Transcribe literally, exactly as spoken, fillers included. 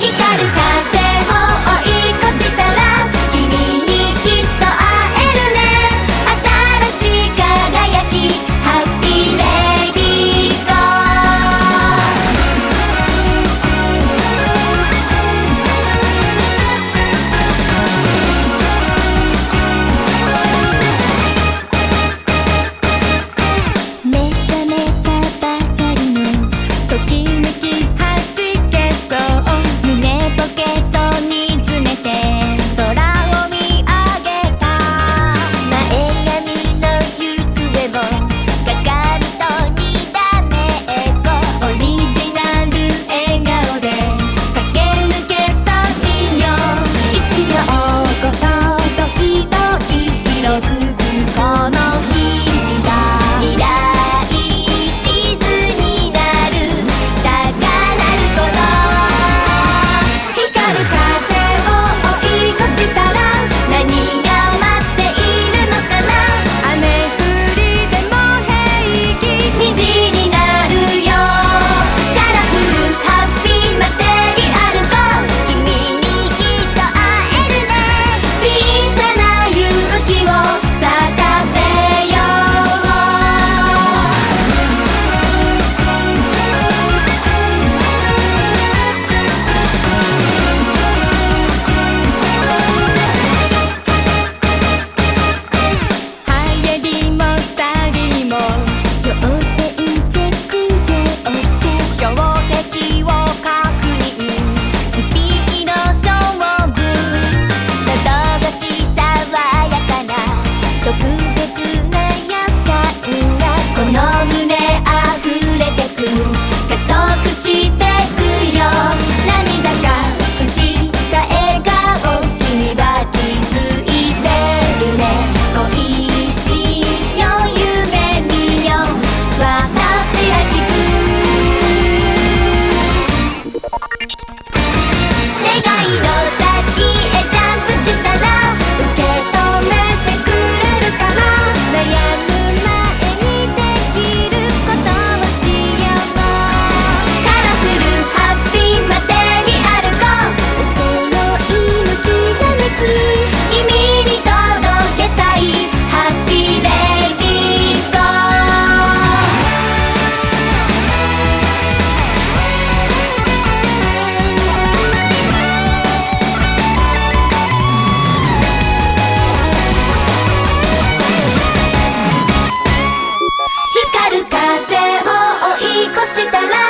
光る風を追い越したら君にきっと会えるね。新しい輝きハッピーレディーゴー。目覚めたばかりのときめきはじけそう。胸ポケットに詰めて空を見上げた。前髪の行方を鏡とにらめっこ。オリジナル笑顔で駆け抜けたいよ。一秒ごと時々色づくこの日々が未来地図になる高鳴る鼓動。光る風を追い越したら何が待っているのかな。雨降りでも平気虹になるよ。カラフルハッピーまでに歩こう。君にきっと会えるね。小さな勇気を咲かせよう。流行りもスタイルも要点チェックで OK。 標的を確認スピード勝負。喉越し爽やかな特別な予感がこの胸溢れてく。加速してくよ。涙隠した笑顔君は気づいてるね。恋しよ夢見よ私らしく。願いの先へジャンプしたら受け止めてくれるかな。悩む前にできることをしよう。カラフルハッピーまでに歩こう。お揃いのきらめき君に届けたいハッピーレディーゴー。光る風を追い越したら